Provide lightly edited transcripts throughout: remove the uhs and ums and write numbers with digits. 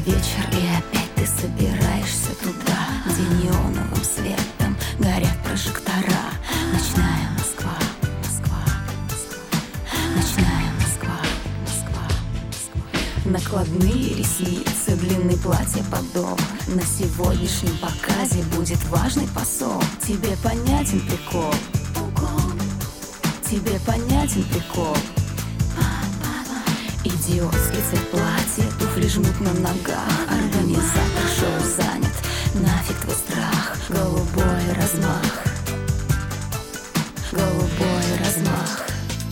вечер, и опять ты собираешься туда, где неоновым светом горят прожектора. Ночная Москва, Москва, Москва. Ночная Москва, Москва, Москва. Накладные ресницы, длинный платье подол. На сегодняшнем показе будет важный посол. Тебе понятен прикол? Тебе понятен прикол? Идиотский цвет платья, туфли жмут на ногах. Организатор шоу занят, нафиг твой страх. Голубой размах, голубой размах.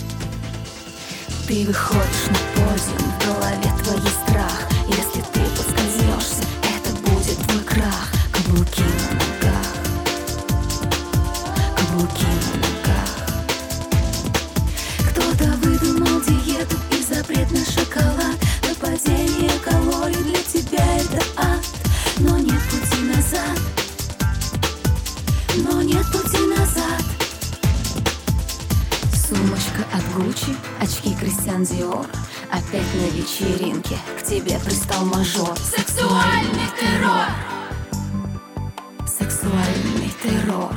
Ты выходишь на подиум, в голове твоей страх. Если ты подскользнешься, это будет твой крах. Каблуки на ногах, каблуки на ногах. Кто-то выдумал диету и запрет на шоколад. Нападение калорий для тебя это ад. Но нет пути назад, но нет пути назад. Сумочка от Гуччи, очки Кристиан Диор. Опять на вечеринке к тебе пристал мажор. Сексуальный террор, сексуальный террор.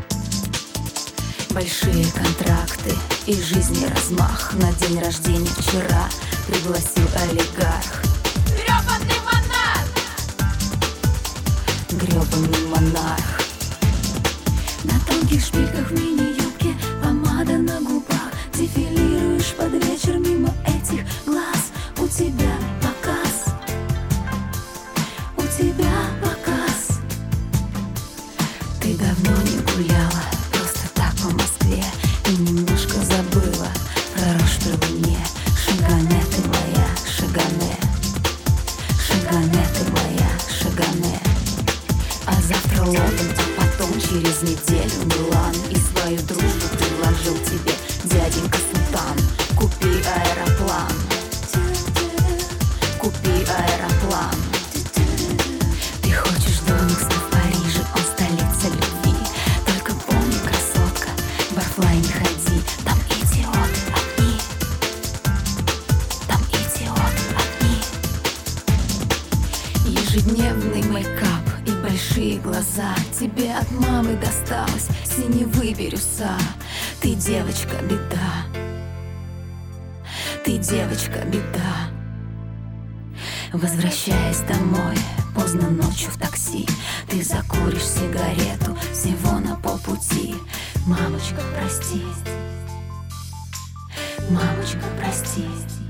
Большие контракты и жизни размах. На день рождения вчера пригласил олигарх. грёбаный монарх, Грёбаный монарх. На тонких шпильках в мини-юбке, помада на губах. Дефилируешь под вечер мимо этих глаз. У тебя показ, у тебя показ. Ты давно не гуляла просто так по Москве и немножко забыла про рожь мне. Шагане ты моя, шагане, шагане ты моя, шагане. А завтра Лондон, а потом через неделю Милан. И свою дружбу предложил тебе дяденька Султан. Купи аэроплан, купи аэроплан. Ты хочешь домик в Париже, он столица любви. Только помни, красотка, в оффлайн не ходи. Там идиоты одни, там идиоты одни. Ежедневный мейкап и большие глаза. Тебе от мамы досталось синевы бирюса. Ты девочка беда, ты девочка беда. Возвращаясь домой поздно ночью в такси, ты закуришь сигарету всего на полпути. Мамочка, прости, мамочка, прости.